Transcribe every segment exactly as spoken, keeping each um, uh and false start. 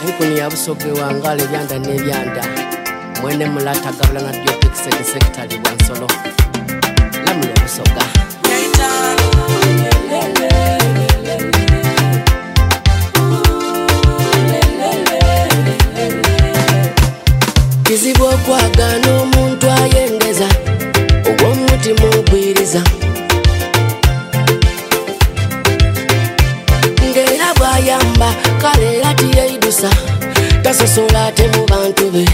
Nkuni ya Busoge wangale byanda n'ebyanda mwene mulata gabula na Diopix secretary Bwansolo lamule Busoga kizibu okwagana omuntu ayendeza ogw'omutima ogwiriza ng'era bw'ayamba kale era tiyeidusa tasosola ate mu bantu be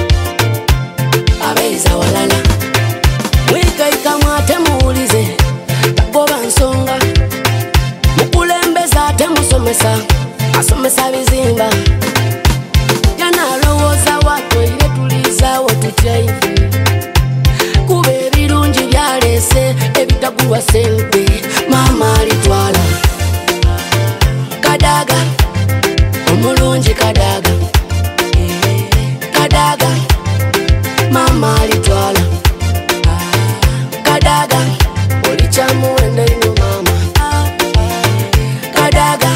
abeeza walala mwikaika mwate muwulize tagoba nsonga mukulembeza ate musomesa asomesa bizimba yanalowooza watweire tulizaawo tutyaife kuba ebirungi byaleese ebitagulwa sente maama alitwala Kadaga omulungi Kadaga Kadaga mama alitwala Kadaga olicyamuwenda ino mama Kadaga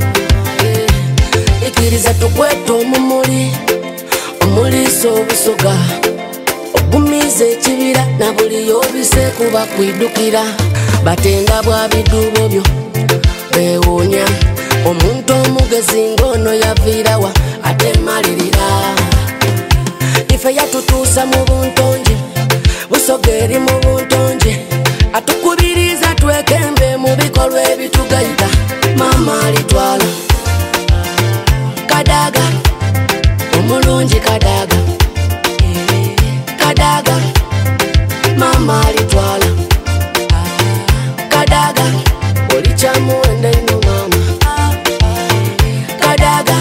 ikiriza tukweta omumuli omuliisa obusoga ogumiza ekibira na buli yobise kuba kwidukira batenda bwa bidubo byo bewuunya omuntu omugezi ngono yaviirawa ate malirira ife yatutuusa mu buntonje Busoga eri mu buntonje atukubiriza twekembe mu bikolwa ebitugayita maama alitwala Kadaga omulungi Kadaga Kadaga maama alitwala Kadaga olicyamuwenda ino mama Kadaga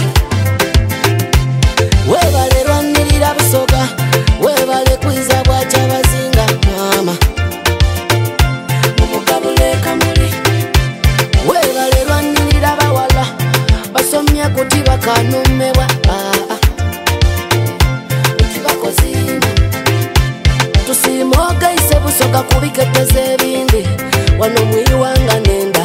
webale lwanirira Busoga webale kwiza bwakya bazinga mama mumugabule kamuli webale lwanirira bawala basomya kuti bakanumebwa kuti bakozina tusimogaise Busoga kubiketeza ebindi wano mwiwanga nenda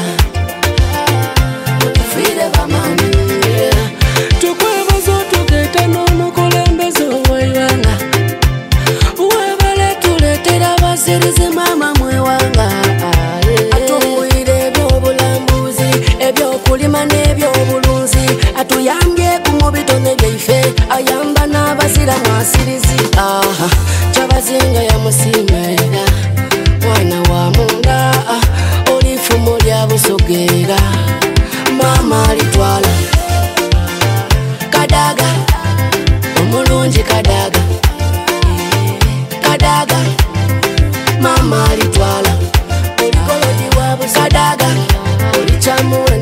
tufire bamani tukwebaza tugeta n'omukulembeze ow'eiwanga webale tuletera basirize mama mwewanga atungwire ebyobulambuzi ebyokulima n'ebyobulunzi atuyambye ku mu bitone byaife ayamba n'abazira mwasirizi aha kyabazinga yamusiimera mwana wa munda olifumo lya Busogera mama alitwala Kadaga omulungi Kadaga Kadaga mama alitwala olikoloji wa Busadaga olicyamu